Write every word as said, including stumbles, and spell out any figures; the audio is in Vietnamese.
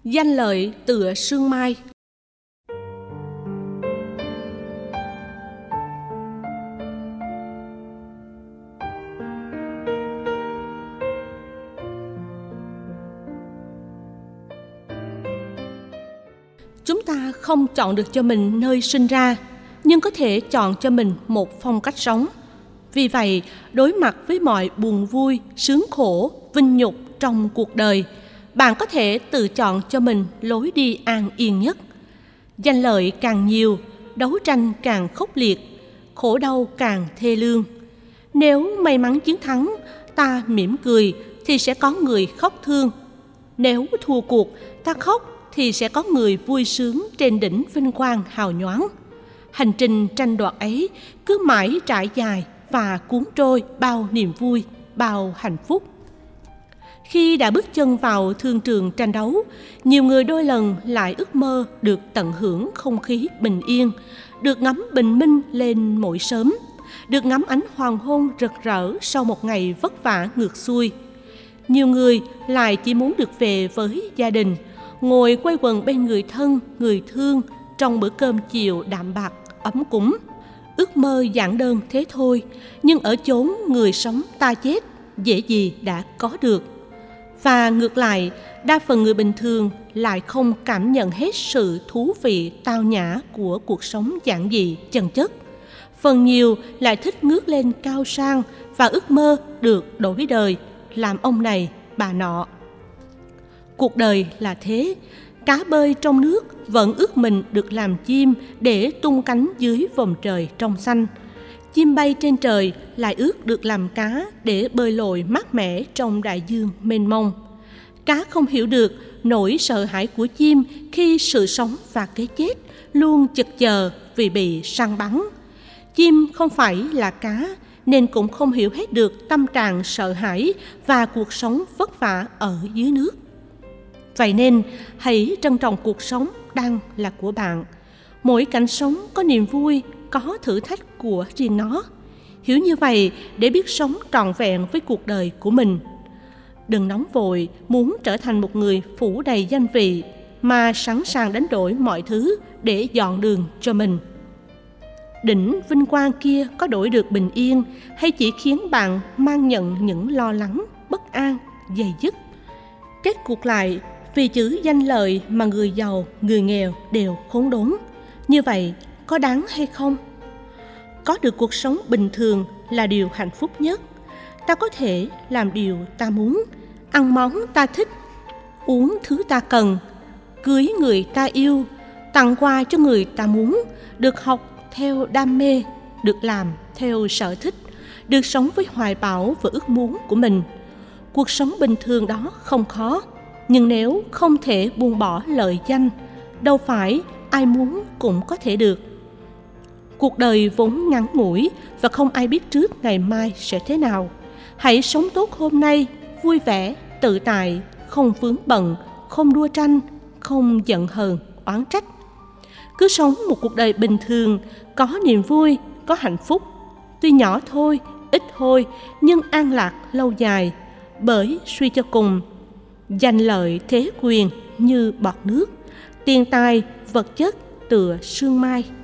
Danh lợi tựa sương mai. Chúng ta không chọn được cho mình nơi sinh ra, nhưng có thể chọn cho mình một phong cách sống. Vì vậy, đối mặt với mọi buồn vui, sướng khổ, vinh nhục trong cuộc đời, bạn có thể tự chọn cho mình lối đi an yên nhất. Danh lợi càng nhiều, đấu tranh càng khốc liệt, khổ đau càng thê lương. Nếu may mắn chiến thắng, ta mỉm cười thì sẽ có người khóc thương. Nếu thua cuộc, ta khóc thì sẽ có người vui sướng trên đỉnh vinh quang hào nhoáng. Hành trình tranh đoạt ấy cứ mãi trải dài và cuốn trôi bao niềm vui, bao hạnh phúc. Khi đã bước chân vào thương trường tranh đấu, nhiều người đôi lần lại ước mơ được tận hưởng không khí bình yên, được ngắm bình minh lên mỗi sớm, được ngắm ánh hoàng hôn rực rỡ sau một ngày vất vả ngược xuôi. Nhiều người lại chỉ muốn được về với gia đình, ngồi quây quần bên người thân, người thương trong bữa cơm chiều đạm bạc, ấm cúng. Ước mơ giản đơn thế thôi, nhưng ở chốn người sống ta chết, dễ gì đã có được. Và ngược lại, đa phần người bình thường lại không cảm nhận hết sự thú vị tao nhã của cuộc sống giản dị, chân chất. Phần nhiều lại thích ngước lên cao sang và ước mơ được đổi đời, làm ông này, bà nọ. Cuộc đời là thế, cá bơi trong nước vẫn ước mình được làm chim để tung cánh dưới vòm trời trong xanh. Chim bay trên trời lại ước được làm cá để bơi lội mát mẻ trong đại dương mênh mông. Cá không hiểu được nỗi sợ hãi của chim khi sự sống và cái chết luôn chực chờ vì bị săn bắn. Chim không phải là cá nên cũng không hiểu hết được tâm trạng sợ hãi và cuộc sống vất vả ở dưới nước. Vậy nên hãy trân trọng cuộc sống đang là của bạn. Mỗi cảnh sống có niềm vui, có thử thách của riêng nó. Hiểu như vậy để biết sống trọn vẹn với cuộc đời của mình. Đừng nóng vội muốn trở thành một người phủ đầy danh vị, mà sẵn sàng đánh đổi mọi thứ để dọn đường cho mình. Đỉnh vinh quang kia có đổi được bình yên, hay chỉ khiến bạn mang nhận những lo lắng, bất an, dày dứt? Kết cuộc lại, vì chữ danh lợi mà người giàu, người nghèo đều khốn đốn. Như vậy, có đáng hay không? Có được cuộc sống bình thường là điều hạnh phúc nhất. Ta có thể làm điều ta muốn, ăn món ta thích, uống thứ ta cần, cưới người ta yêu, tặng quà cho người ta muốn, được học theo đam mê, được làm theo sở thích, được sống với hoài bão và ước muốn của mình. Cuộc sống bình thường đó không khó, nhưng nếu không thể buông bỏ lợi danh, đâu phải ai muốn cũng có thể được. Cuộc đời vốn ngắn ngủi và không ai biết trước ngày mai sẽ thế nào. Hãy sống tốt hôm nay, vui vẻ, tự tại, không vướng bận, không đua tranh, không giận hờn, oán trách. Cứ sống một cuộc đời bình thường, có niềm vui, có hạnh phúc. Tuy nhỏ thôi, ít thôi, nhưng an lạc lâu dài. Bởi suy cho cùng, danh lợi thế quyền như bọt nước, tiền tài, vật chất tựa sương mai.